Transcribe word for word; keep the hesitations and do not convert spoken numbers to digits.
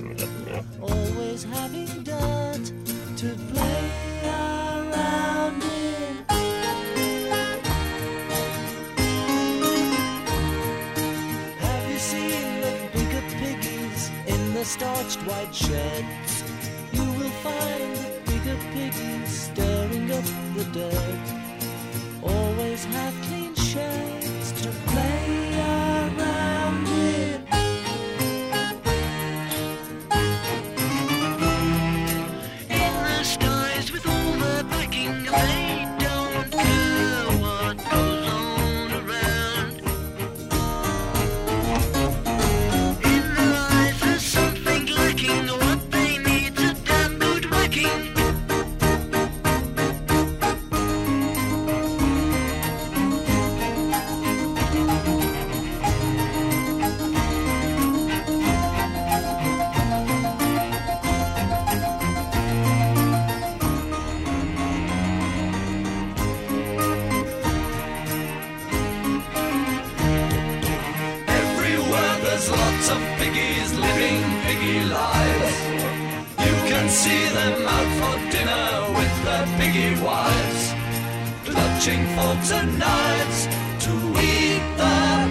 always having dirt to play around in. Have you seen the bigger piggies in the starched white sheds? You will find the bigger piggies stirring up the dirt, always have clean sheds to play around in. In the skies with all the backing, they don't care what goes on around. In their eyes there's something lacking, what they need's a damn good whacking. Everywhere there's lots of piggies living piggy lives. You can see them out for dinner with their piggy wives, clutching forks and knives to eat the